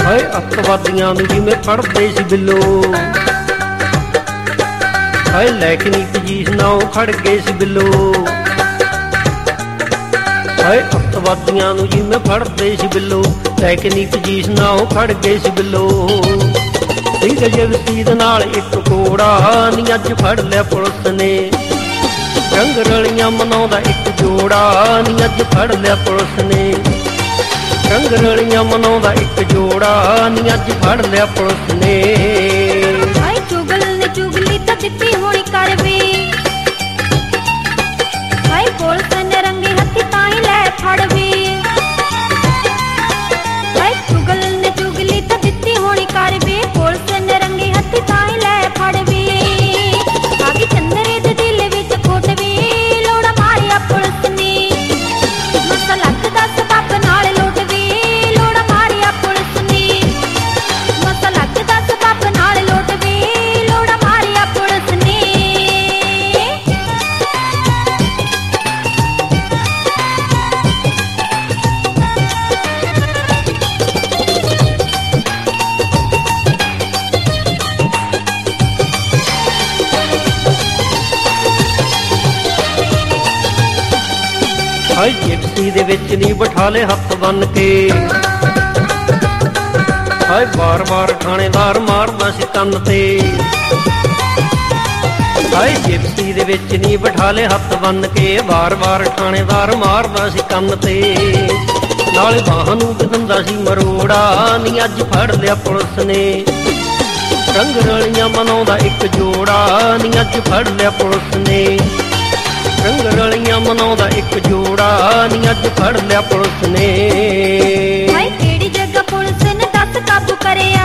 ਹਾਏ ਅੱਤਵਾਦੀਆਂ ਨੂੰ ਜਿਵੇਂ ਫੜਦੇ ਸੀ ਬਿੱਲੋ, ਹਾਏ ਲੈ ਕੇ ਨੀ ਪੁਲੀਸ ਨਾਲੋਂ ਖੜ ਗਏ ਸੀ ਬਿੱਲੋ। ਹਾਏ ਅੱਤਵਾਦੀਆਂ ਨੂੰ ਜਿਵੇਂ ਫੜਦੇ ਸੀ ਬਿੱਲੋ, ਲੈ ਕੇ ਨੀ ਪੁਲੀਸ ਨਾਲੋਂ ਖੜ ਗਏ ਸੀ ਬਿੱਲੋ। ਠੀਕ ਜੇ ਵਸੀਦ ਨਾਲ ਇੱਕ ਕੋੜਾ ਨੀ ਅੱਜ ਫੜ ਲਿਆ ਪੁਲਿਸ ਨੇ, ਰੰਗ ਰਲੀਆਂ ਮਨਾਉਂਦਾ ਇੱਕ ਜੋੜਾ ਨੀ ਅੱਜ ਫੜ ਲਿਆ ਪੁਲਿਸ ਨੇ, ਰੰਗ ਰਲੀਆਂ ਮਨਾਉਂਦਾ ਇੱਕ ਜੋੜਾ ਨੀ ਅੱਜ ਫੜ ਲਿਆ ਪੁਲਿਸ ਨੇ। ਹਾਏ ਚੁਗਲ ਨੇ ਚੁਗਲੀ ਤਾਂ ਦਿੱਤੀ ਹੋਣੀ ਕਰ ਵੇ, ਹਾਏ ਪੁਲਿਸ ਨੇ ਰੰਗੇ ਹੱਥੀ ਤਾਂ ਹੀ ਲੈ ਫੜ ਵੇ। ਹਾਏ ਚੁਗਲ ਨੇ ਚੁਗਲੀ ਤਾਂ ਦਿੱਤੀ ਹੋਣੀ ਕਰ ਵੇ, ਪੁਲਿਸ ਨੇ ਰੰਗੇ ਹੱਥੀ ਤਾਂ ਹੀ ਲੈ ਫੜ ਵੇ। ਆ ਗਈ ਚੰਦਰੇ ਦੇ ਦਿਲ ਵਿੱਚ ਖੋਟ ਵੇ, ਲੋੜਾ ਮਾਰਿਆ ਪੁਲਿਸ ਨੇ, ਮਸਾ ਲੱਕ ਦਾ ਸਬੱਬ ਨਾਲ ਲੁੱਟ ਵੇ, ਲੋੜਾ ਮਾਰਿਆ ਪੁਲਿਸ ਨੇ, ਮਸਾ ਲੱਕ ਦਾ ਸਬੱਬ ਨਾਲ ਲੁੱਟ ਵੇ, ਲੋੜਾ ਮਾਰਿਆ ਪੁਲਿਸ ਨੇ। ਹਾਏ ਜਿਪਸੀ ਦੇ ਵਿੱਚ ਨੀ ਬਿਠਾ ਲੈ ਹੱਥ ਬੰਨ ਕੇ, ਹਾਏ ਵਾਰ-ਵਾਰ ਥਾਣੇਦਾਰ ਮਾਰਦਾ ਸੀ ਕੰਨ ਤੇ। ਹਾਏ ਜਿਪਸੀ ਦੇ ਵਿੱਚ ਨੀ ਬਿਠਾ ਲੈ ਹੱਥ ਬੰਨ ਕੇ, ਵਾਰ-ਵਾਰ ਥਾਣੇਦਾਰ ਮਾਰਦਾ ਸੀ ਕੰਨ ਤੇ। ਨਾਲੇ ਬਾਹਾਂ ਨੂੰ ਦਿੰਦਾ ਸੀ ਮਰੋੜਾ ਨੀ ਅੱਜ ਫੜ ਲਿਆ ਪੁਲਿਸ ਨੇ, ਰੰਗ ਰਲੀਆਂ ਮਨਾਉਂਦਾ ਇੱਕ ਜੋੜਾ ਨੀ ਅੱਜ ਫੜ ਲਿਆ ਪੁਲਿਸ ਨੇ, ਰੰਗ ਰਲੀਆਂ ਮਨਾਉਂਦਾ ਇੱਕ ਜੋੜਾ ਨੀ ਅੱਜ ਫੜ ਲਿਆ ਪੁਲਿਸ ਨੇ। ਹਾਏ ਕਿਹੜੀ ਜਗ੍ਹਾ ਪੁਲਿਸ ਨੇ ਦੱਸ ਕਾਬੂ ਕਰਿਆ,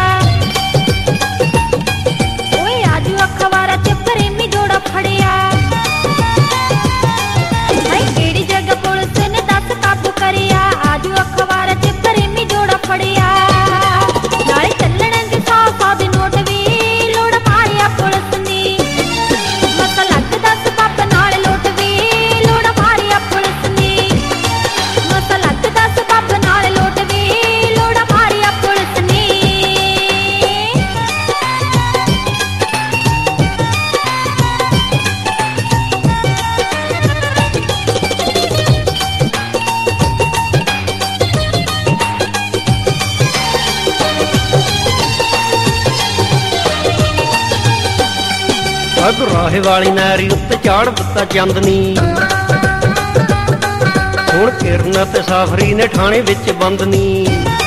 ਓਏ ਆਜੂ ਅਖਬਾਰਾਂ 'ਚ ਪ੍ਰੇਮੀ ਜੋੜਾ ਫੜਿਆ। ਹਾਏ ਕਿਹੜੀ ਜਗ੍ਹਾ ਪੁਲਿਸ ਨੇ ਦੱਸ ਕਾਬੂ ਕਰਿਆ, ਆਜੂ ਅਖਬਾਰਾਂ 'ਚ ਪ੍ਰੇਮੀ ਜੋੜਾ ਫੜਿਆ। ਨਾਲੇ ਚੱਲਣਗੇ 100 ਦੇ ਨੋਟ ਵੀ, ਲੋੜਾ ਮਾਰਿਆ ਪੁਲਿਸ ਨੇ, ਮਸਾ ਲੱਕ ਦਾ ਸਬੱਬ ਨਾਲ ਲੁੱਟ ਵੇ, ਲੋੜਾ ਮਾਰਿਆ ਪੁਲਿਸ ਨੇ, ਮਸਾ ਲੱਕ ਦਾ ਸਬੱਬ ਨਾਲ ਲੁੱਟ ਵੇ, ਲੋੜਾ ਮਾਰਿਆ ਪੁਲਿਸ ਨੇ। ਰਾਹੇ ਵਾਲੀ ਨਾਰੀ ਉੱਤੇ ਚਾੜ ਦਿੱਤਾ ਚੰਦਨੀ, ਹੁਣ ਕਿਰਨ ਤੇ ਸਾਫਰੀ ਨੇ ਥਾਣੇ ਵਿੱਚ ਬੰਦਨੀ।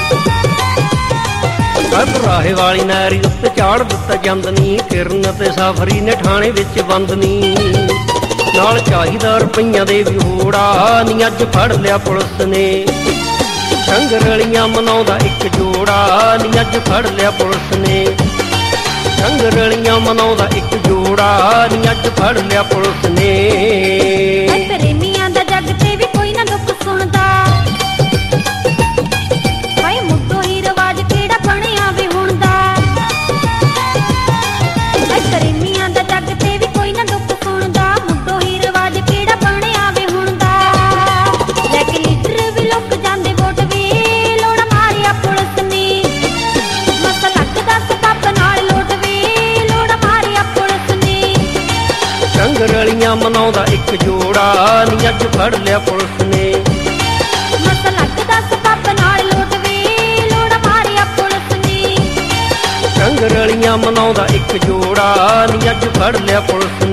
ਰਾਹੇ ਵਾਲੀ ਨਾਰੀ ਉੱਤੇ ਚਾੜ ਦਿੱਤਾ ਚੰਦਨੀ, ਕਿਰਨ ਤੇ ਸਾਫਰੀ ਨੇ ਥਾਣੇ ਵਿੱਚ ਬੰਦਨੀ। ਨਾਲ ਚਾਹੀਦਾ ਰੁਪਈਆਂ ਦੇ ਵੀ ਹੋੜਾ ਨੀ ਅੱਜ ਫੜ ਲਿਆ ਪੁਲਿਸ ਨੇ, ਰੰਗ ਰਲੀਆਂ ਮਨਾਉਂਦਾ ਇੱਕ ਜੋੜਾ ਨੀ ਅੱਜ ਫੜ ਲਿਆ ਪੁਲਿਸ ਨੇ, ਰੰਗ ਰਲੀਆਂ ਮਨਾਉਂਦਾ ਇੱਕ ਜੋੜਾ ਨੀ ਅੱਜ ਫੜ ਲਿਆ ਪੁਲਿਸ ਨੇ। ਪ੍ਰੇਮੀਆਂ ਦਾ ਜੱਗ ਤੇ ਵੀ ਕੋਈ ਨਾ ਦੁੱਖ ਸੁਣਦਾ, ਭਾਈ ਮੁੱਢੋਂ ਹੀ ਰਿਵਾਜ ਕਿਹੜਾ ਬਣਿਆ ਵੇ ਹੁਣ ਦਾ। ਪ੍ਰੇਮੀਆਂ ਦਾ ਜੱਗ ਤੇ ਵੀ ਕੋਈ ਨਾ ਦੁੱਖ ਸੁਣਦਾ, ਮੁੱਢੋਂ ਹੀ ਰਿਵਾਜ ਕਿਹੜਾ ਬਣਿਆ ਵੇ ਹੁਣ ਦਾ। ਲੈ ਕੇ ਲੀਡਰ ਵੀ ਲੁੱਕ ਜਾਂਦੇ ਵੋਟ ਵੇ, ਲੋੜਾ ਮਾਰਿਆ ਪੁਲਿਸ ਨੇ, ਮਸਾ ਲੱਕ ਦਾ ਸਬੱਬ ਨਾਲ ਲੁੱਟ ਵੇ, ਲੋੜਾ ਮਾਰਿਆ ਪੁਲਿਸ ਨੇ, ਰੰਗ ਰਲੀਆਂ ਮਨਾਉਂਦਾ ਇੱਕ ਜੋੜਾ ਨੀ ਅੱਜ ਫੜ ਲਿਆ ਪੁਲਿਸ ਨੇ, ਮਸਾ ਲੱਕ ਦਾ ਸਬੱਬ ਨਾਲ ਲੁੱਟ ਵੇ, ਲੋੜਾ ਮਾਰਿਆ ਪੁਲਿਸ ਨੇ, ਰੰਗ ਰਲੀਆਂ ਮਨਾਉਂਦਾ ਇੱਕ ਜੋੜਾ ਨੀ ਅੱਜ ਫੜ ਲਿਆ ਪੁਲਿਸ